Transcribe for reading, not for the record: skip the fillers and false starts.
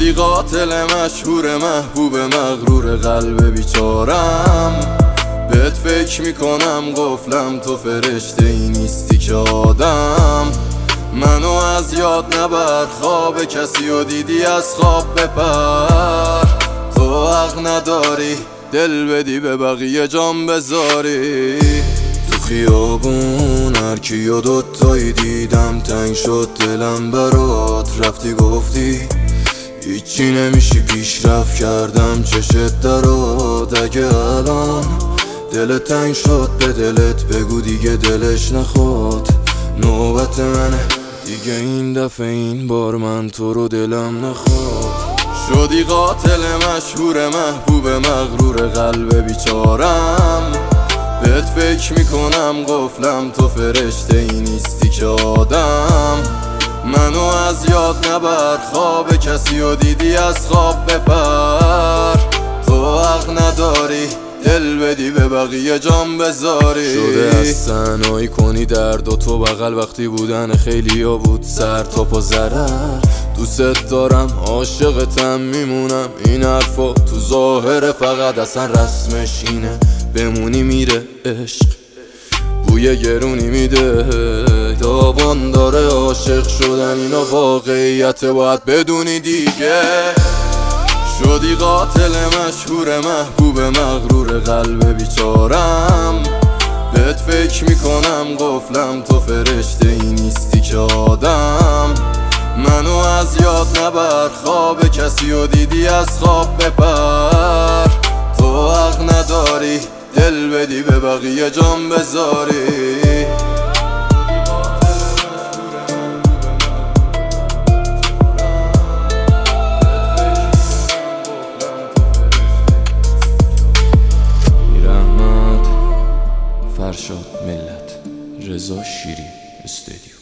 شدی قاتل مشهور محبوب مغرور قلب بیچارم. بهت فکر میکنم قفلم تو فرشته ای نیستی که آدم. منو از یاد نبر، خواب کسی و دیدی از خواب بپر. تو حق نداری دل بدی به بقیه جان بذاری. تو خیابون هر کیو دوتایی دیدم تنگ شد دلم برات. رفتی گفتی هیچی نمیشی پیشرفت کردم چشت درات. اگه الان دلت تنگ شد به دلت بگو دیگه دلش نخواد. نوبت منه دیگه این دفعه، این بار من تو رو دلم نخواد. شدی قاتل مشهور محبوب مغرور قلب بیچارم. بهت فکر میکنم قفلم تو فرشته ای نیستی که آدم. منو از یاد نبر، خواب کسی و دیدی از خواب بپر. تو حق نداری دل بدی به بقیه جان بذاری. شده از تنهایی کنی درد و تو بغل وقتی بودن خیلی ها بود سر تا پا ضرر. دوست دارم عاشقتم میمونم، این حرفا تو ظاهره فقط اصلا رسمش اینه بمونی میره عشق بوی گرونی میده. تاوان داره عاشق شدن، اینا واقعیت باید بدونی دیگه. شدی قاتل مشهور محبوب مغرور قلب بیچارم. بهت فکر میکنم قفلم تو فرشته ای نیستی که آدم. منو از یاد نبر، خواب کسی و دیدی از خواب بپر. تو حق نداری دل بدی به بقیه جان بذاری. فرشاد ملت، رضا شیری استودیو.